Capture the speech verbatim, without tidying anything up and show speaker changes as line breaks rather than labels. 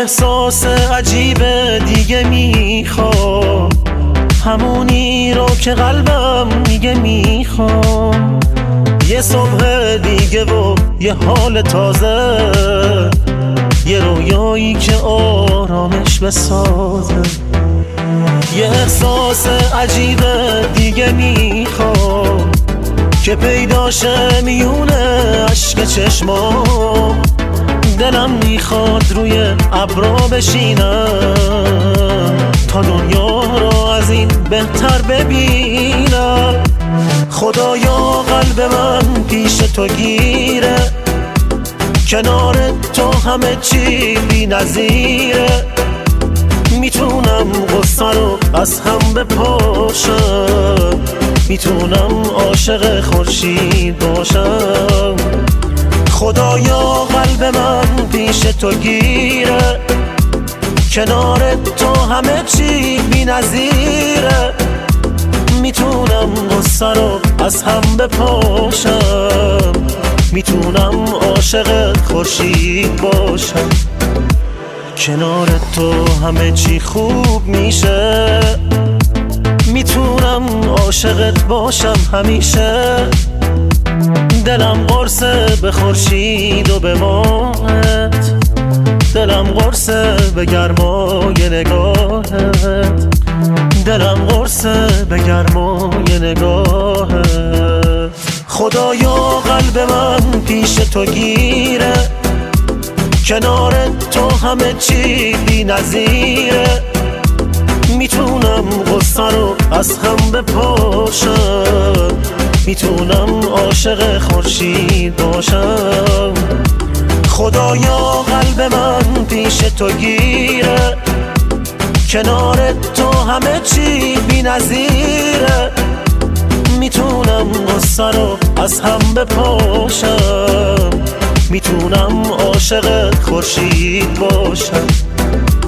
احساس عجیب دیگه میخوام، همونی رو که قلبم میگه میخوام. یه صبح دیگه و یه حال تازه، یه رویایی که آرامش بسازه. یه احساس عجیب دیگه میخوام که پیداشه میونه عشق چشمام. دلم میخواد روی ابرا بشینم تا دنیا رو از این بهتر ببینم. خدایا قلب من پیش تو گیره، کنار تو همه چی بی نظیره. میتونم غصه رو از هم بپاشم، میتونم عاشق خورشید باشم. خدایا قلب من پیش تو گیره، کنار تو همه چی بی نظیره. میتونم غصه رو از هم بپاشم، میتونم عاشق خورشید باشم. کنار تو همه چی خوب میشه، میتونم عاشقت باشم همیشه. دلم قرصه به خورشید و به ماهت، دلم قرصه به گرمای نگاهت، دلم قرصه به گرمای نگاهت. خدایا قلب من پیش تو گیره، کنار تو همه چی بی نظیره. میتونم غصه رو از هم بپاشم، میتونم عاشق خورشید باشم. خدایا قلب من پیش تو گیره، کنار تو همه چی بی نظیره. میتونم غصه رو از هم بپاشم، میتونم عاشق خورشید باشم.